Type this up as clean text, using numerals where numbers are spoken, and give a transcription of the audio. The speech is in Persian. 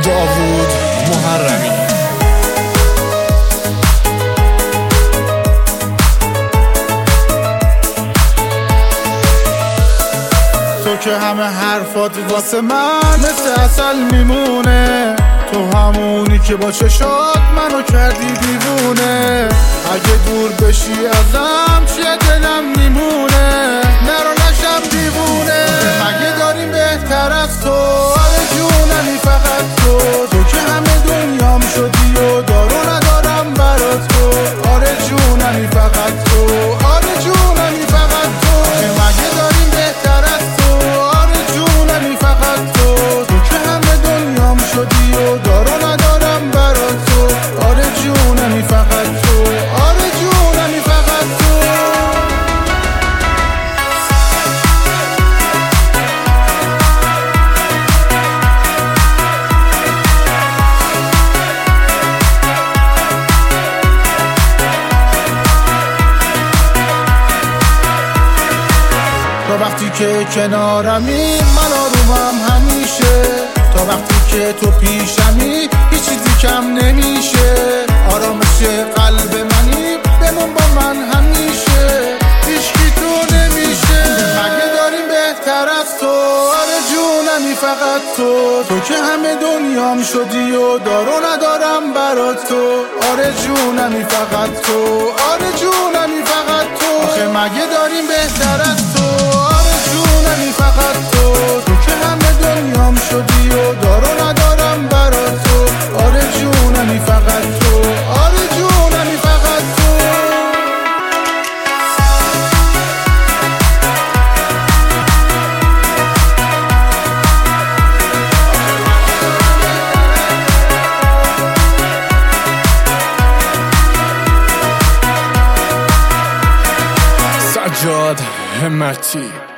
داوود محرمی. تو که همه حرفات واسه من مثل عسل میمونه، تو همونی که با چشات منو کردی دیوونه. اگه دور بشی ازم چیه دلم میمونه، نرو نشم دیوونه. مگه داریم بهتر از تو؟ آره جونمی فقط تو که همه دنیام شدی و دارو ندارم برات تو. آره جونمی فقط تو، آره جونمی فقط تو. مگه داریم بهتر از تو؟ آره جونمی فقط تو که همه دنیام شدی و دارو ندارم برات تو. آره جونمی فقط تو، آره جونمی فقط تو. تا وقتی که کنارمی من آرومم همیشه، تا وقتی که تو پیشمی هیچ چیزی کم نمیشه. آرامش قلب منی بمون با من همیشه، هیچکی تو نمیشه. مگه داریم بهتر از تو؟ آره جونمی فقط تو که همه دنیام شدی و دارو ندارم برات تو. آره جونمی فقط تو، آره جونمی فقط تو. آخه مگه داریم بهتر از تو؟ آره جونمی فقط تو که همه دنیام شدی و دارو ندارم برات تو. آره جونمی فقط تو، آره جونمی فقط تو. سجاد همتی.